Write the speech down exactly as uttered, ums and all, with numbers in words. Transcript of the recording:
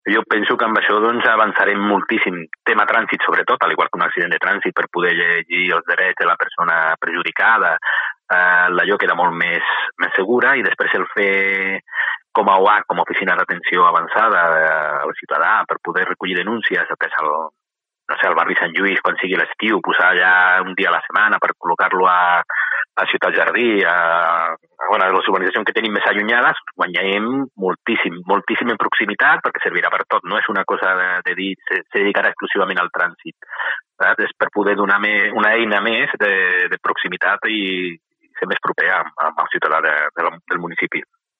Jo penso que amb això doncs, avançarem moltíssim. Tema trànsit, sobretot, al igual que un accident de trànsit, per poder llegir els drets de la persona perjudicada. Eh, la llei queda molt més, més segura i després el fer com a O A C, com a Oficina d'Atenció Avançada eh, al ciutadà, per poder recollir denúncies atès al, no sé, al barri Sant Lluís, quan sigui l'estiu, posar allà un dia a la setmana per col·locar-lo a, a Ciutat Jardí, a, a, bueno, a les urbanitzacions que tenim més allunyades, guanyarem moltíssim, moltíssim en proximitat, perquè servirà per tot, no és una cosa de, de dir, se, se dedicarà exclusivament al trànsit. Saps? És per poder donar més, una eina més de, de proximitat i ser més proper amb, amb el ciutadà de, de, del municipi.